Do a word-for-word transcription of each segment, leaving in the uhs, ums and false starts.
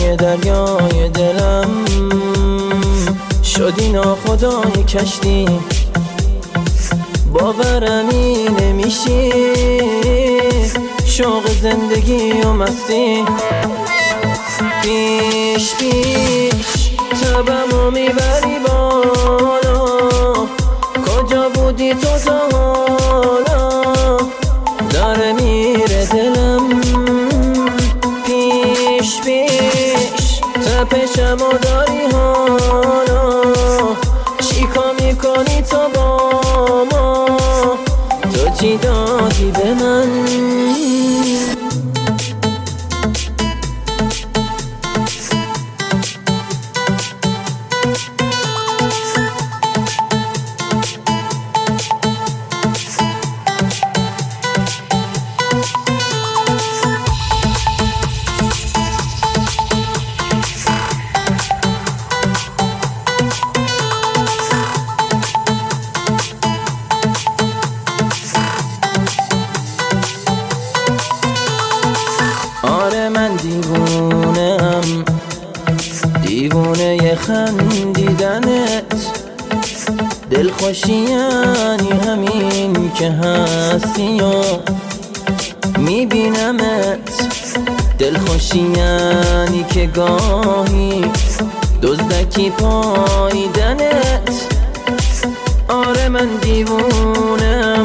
دریای دریای دلم شدی ناخدای کشتی، باورمی نمیشی شوق زندگی و مستی. پیش پیش تبمو میبری بالا، کجا بودی تو تا حالا؟ داره میره دلم پیش پیش، تپشمو داری حالا، چیکار میکنی تو با ما؟ تو چی دادی به من؟ آره من دیوونم، دیوونه خندیدنت، دلخوشی یعنی همین که هستی و میبینمت، دلخوشی یعنی که گاهی دزدکی پاییدنت. آره من دیوونم،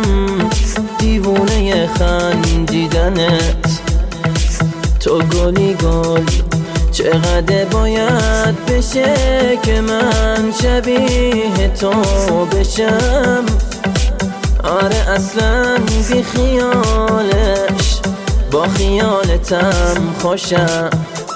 دیوونه خندیدنت، تو گلی گل چقدر باید بشه که من شبیه تو بشم؟ آره اصلا بی خیالش با خیالتم خوشم.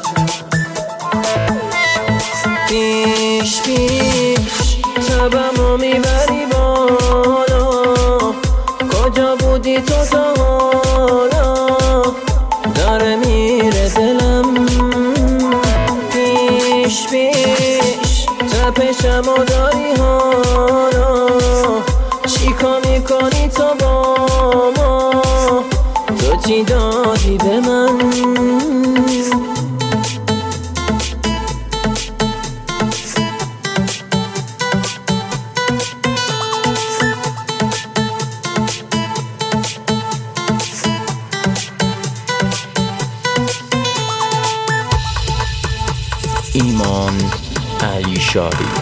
پیش پیش تبمو میبری بالا، کجا بودی تو تا حالا؟ داره میره دلم پیش پیش، تپشمو داری حالا، چیکار میکنی تو با ما؟ تو چی دادی به من؟ ایمان علیشاری.